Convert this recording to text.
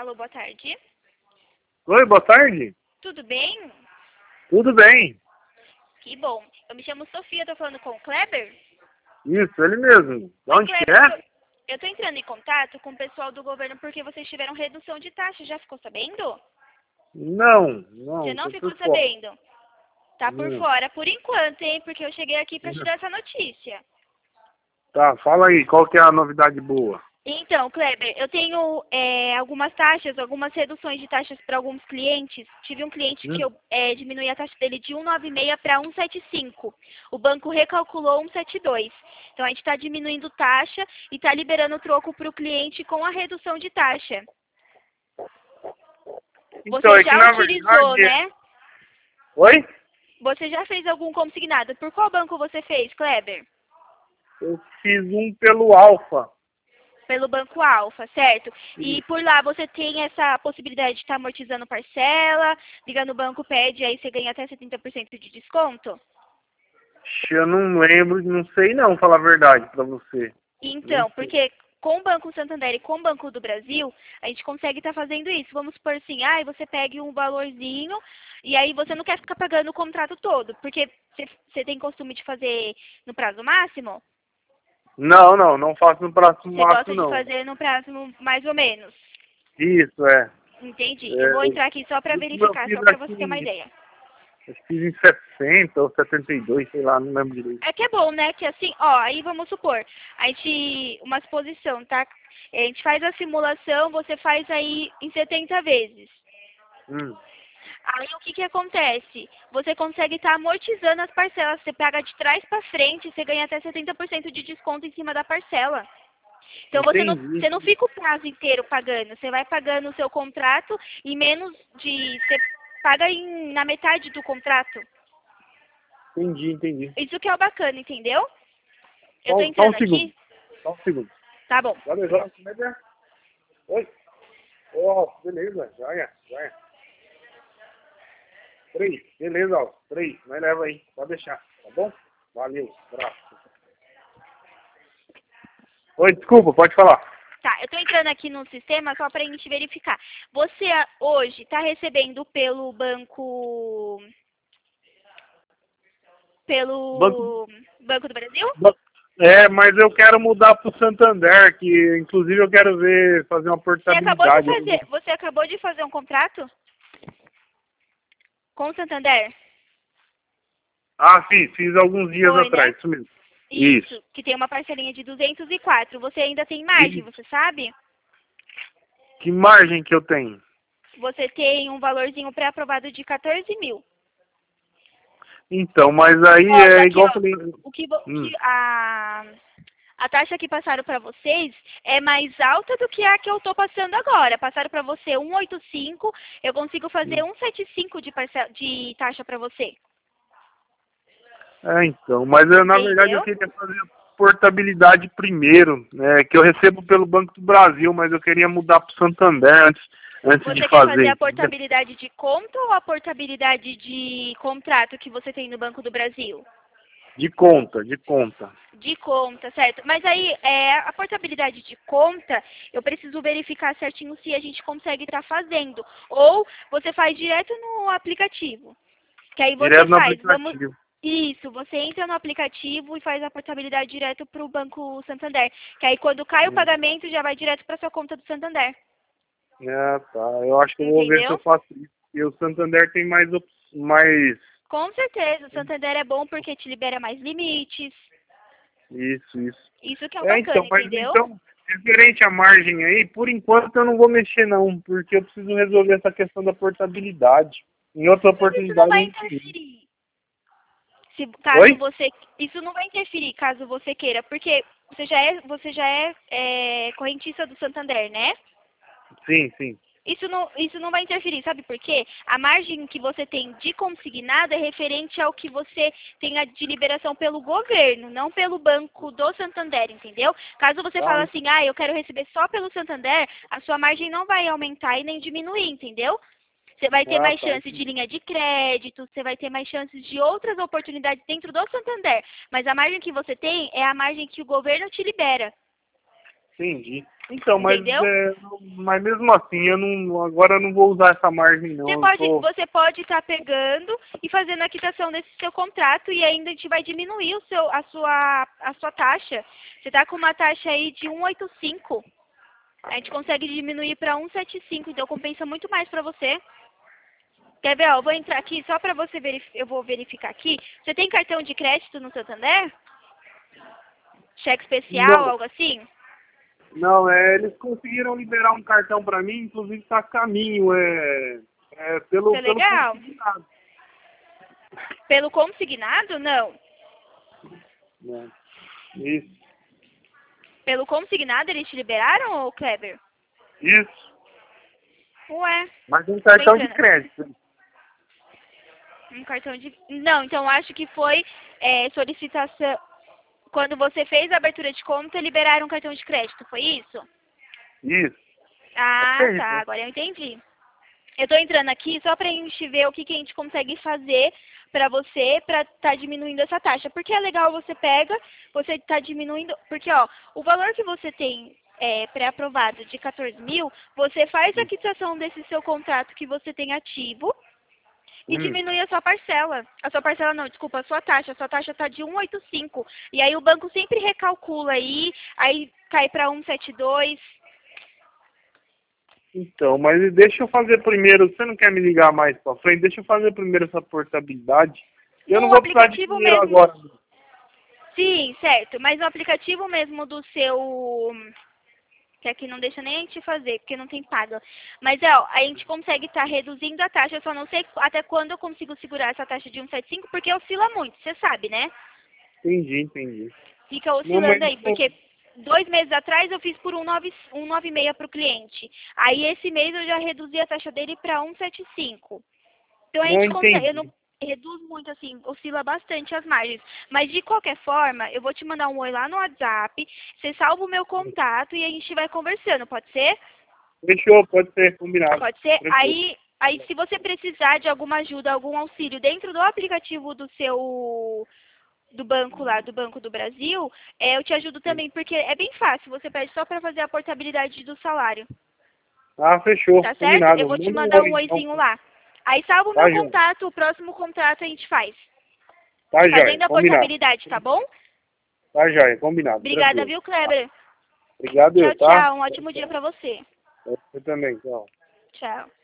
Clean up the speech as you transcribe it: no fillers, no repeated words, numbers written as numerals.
Alô, boa tarde. Oi, boa tarde. Tudo bem? Tudo bem? Que bom. Eu me chamo Sofia, tô falando com o Kleber. Isso, ele mesmo. De Oi, onde que Kleber, é? eu tô entrando em contato com o pessoal do governo porque vocês tiveram redução de taxa. Já ficou sabendo? Não, Você não tô ficou por fora. sabendo? Tá por Não. fora por enquanto, hein? Porque eu cheguei aqui pra te dar essa notícia. Tá, fala aí, qual que é a novidade boa? Então, Kleber, eu tenho algumas taxas, algumas reduções de taxas para alguns clientes. Tive um cliente que Hum? eu diminui a taxa dele de 196 para 175. O banco recalculou 172. Então, a gente está diminuindo taxa e está liberando o troco para o cliente com a redução de taxa. Então, Você é que já na utilizou, verdade... né? Oi? Você já fez algum consignado. Por qual banco você fez, Kleber? Eu fiz um pelo Alfa. Pelo Banco Alfa, certo? E Ixi, por lá você tem essa possibilidade de estar amortizando parcela, liga no banco, pede, aí você ganha até 70% de desconto? eu não lembro, não sei não, falar a verdade pra você. Nem Então, sei. porque com o Banco Santander e com o Banco do Brasil, a gente consegue estar fazendo isso. Vamos supor assim, você pegue um valorzinho e aí você não quer ficar pagando o contrato todo, porque você tem costume de fazer no prazo máximo? Não faço no próximo Você máximo gosta de não. fazer no prazo mais ou menos? Isso, é. Entendi. Eu vou É, entrar aqui só para o último eu verificar, fiz só para você ter uma aqui, ideia. eu fiz em 60 ou 72, sei lá, não lembro direito. É que é bom, né? Que assim, ó, aí vamos supor, a gente, uma exposição, tá? A gente faz a simulação, você faz aí em 70 vezes. Hum, Aí o que que acontece? Você consegue estar amortizando as parcelas, você paga de trás para frente, você ganha até 70% de desconto em cima da parcela. Então entendi. você não fica o prazo inteiro pagando, você vai pagando o seu contrato e você paga na metade do contrato. Entendi. Isso que é o bacana, entendeu? Eu tô Só um entrando segundo. aqui, Só um segundo. tá bom. Valeu, como é que é? Oi? Beleza, joia. 3, beleza, ó. 3, nós leva aí, pode deixar, tá bom? Valeu, abraço. Oi, desculpa, pode falar. Tá, eu tô entrando aqui no sistema só pra gente verificar. Você hoje tá recebendo Banco, pelo Banco do Brasil? ban- mas eu quero mudar pro Santander, que inclusive eu quero ver, fazer uma portabilidade. Você acabou de fazer um contrato com o Santander? Ah, sim, fiz alguns dias Foi, né? atrás, isso mesmo. Isso. Isso, que tem uma parcelinha de 204. Você ainda tem margem, E você sabe? que margem que eu tenho? Você tem um valorzinho pré-aprovado de 14 mil. Então, mas aí Ó, só é que, igual eu ó, falei. a taxa que passaram para vocês é mais alta do que a que eu estou passando agora. Passaram para você 185, eu consigo fazer Hum. 175 de taxa para você. Então, mas na verdade eu Entendeu? queria fazer a portabilidade primeiro, né, que eu recebo pelo Banco do Brasil, mas eu queria mudar para o Santander antes de Você quer fazer fazer, a entendeu? portabilidade de conta ou a portabilidade de contrato que você tem no Banco do Brasil? De conta. De conta, certo? Mas aí, a portabilidade de conta, eu preciso verificar certinho se a gente consegue estar fazendo. Ou você faz direto no aplicativo. Que aí você Direto no faz, aplicativo. isso, você entra no aplicativo e faz a portabilidade direto para o Banco Santander. Que aí quando cai o pagamento, já vai direto para sua conta do Santander. Tá. Eu acho que eu vou ver se eu Entendeu? faço isso. E o Santander tem mais Com certeza, o Santander é bom porque te libera mais limites. isso. Isso que é o bacana, Mas entendeu? então, referente à margem aí, por enquanto eu não vou mexer não, porque eu preciso resolver essa questão da portabilidade. Em outra Mas isso não oportunidade a vai gente vê. interferir. Caso Oi? você, isso não vai interferir caso você queira, porque você já é correntista do Santander, né? Sim. Isso não vai interferir, sabe por quê? A margem que você tem de consignado é referente ao que você tenha de liberação pelo governo, não pelo Banco do Santander, entendeu? Caso você fale Ah, assim, eu quero receber só pelo Santander, a sua margem não vai aumentar e nem diminuir, entendeu? Você vai ter mais tá. chance de linha de crédito, você vai ter mais chances de outras oportunidades dentro do Santander. Mas a margem que você tem é a margem que o governo te libera. Entendi. Então, mas, Entendeu? mas mesmo assim, agora eu não vou usar essa margem não. Você pode estar pegando e fazendo a quitação desse seu contrato e ainda a gente vai diminuir a sua taxa. Você está com uma taxa aí de 1,85. A gente consegue diminuir para 1,75, então compensa muito mais para você. Quer ver, ó, eu vou entrar aqui só para você verificar, eu vou verificar aqui. Você tem cartão de crédito no Santander? Cheque especial, Não, algo assim? não, eles conseguiram liberar um cartão para mim, inclusive está a caminho, Isso é pelo legal. consignado. Pelo consignado, não. Né? Isso, Pelo consignado eles te liberaram, ô Kleber? isso. Ué, Mas um tô cartão de entrando. crédito. Um cartão de... Não, então acho que foi solicitação... Quando você fez a abertura de conta, liberaram um cartão de crédito, foi isso? Isso. Ah, É isso, tá, né? agora eu entendi. Eu tô entrando aqui só pra gente ver o que a gente consegue fazer pra você, pra tá diminuindo essa taxa. Porque é legal, você tá diminuindo... Porque, ó, o valor que você tem pré-aprovado de 14 mil, você faz a quitação desse seu contrato que você tem ativo, e diminui a sua parcela. A sua parcela não, desculpa, a sua taxa. A sua taxa está de 1,85. E aí o banco sempre recalcula aí cai para 1,72. Então, mas deixa eu fazer primeiro, você não quer me ligar mais pra frente? Deixa eu fazer primeiro essa portabilidade. Eu não No vou precisar de aplicativo dinheiro mesmo, agora. sim, certo. Mas no aplicativo mesmo do seu... Que aqui não deixa nem a gente fazer, porque não tem paga. Mas, ó, a gente consegue estar reduzindo a taxa. Eu só não sei até quando eu consigo segurar essa taxa de 1,75, porque oscila muito, você sabe, né? Entendi. Fica Não, mas oscilando aí, porque 2 meses atrás eu fiz por 1,96 para o cliente. Aí esse mês eu já reduzi a taxa dele para 1,75. Então a não gente consegue, eu não entendi. reduzo muito assim, oscila bastante as margens. Mas de qualquer forma, eu vou te mandar um oi lá no WhatsApp, você salva o meu contato e a gente vai conversando, pode ser? Fechou, pode ser, combinado. Pode ser? Tranquilo. Aí se você precisar de alguma ajuda, algum auxílio dentro do aplicativo do banco lá, do Banco do Brasil, eu te ajudo também, porque é bem fácil, você pede só para fazer a portabilidade do salário, Ah, fechou, tá certo? Eu combinado. vou te Manda um mandar oi um então. oizinho lá. Aí salva o meu Tá, joia. contato, o próximo contrato a gente faz, Tá, joia, fazendo a combinado. portabilidade, tá bom? Tá, joia, combinado, Obrigada, tranquilo. viu, Tá. Kleber? Obrigado, Tchau, tá? tchau, um ótimo dia para você. Você também, tchau. Tchau.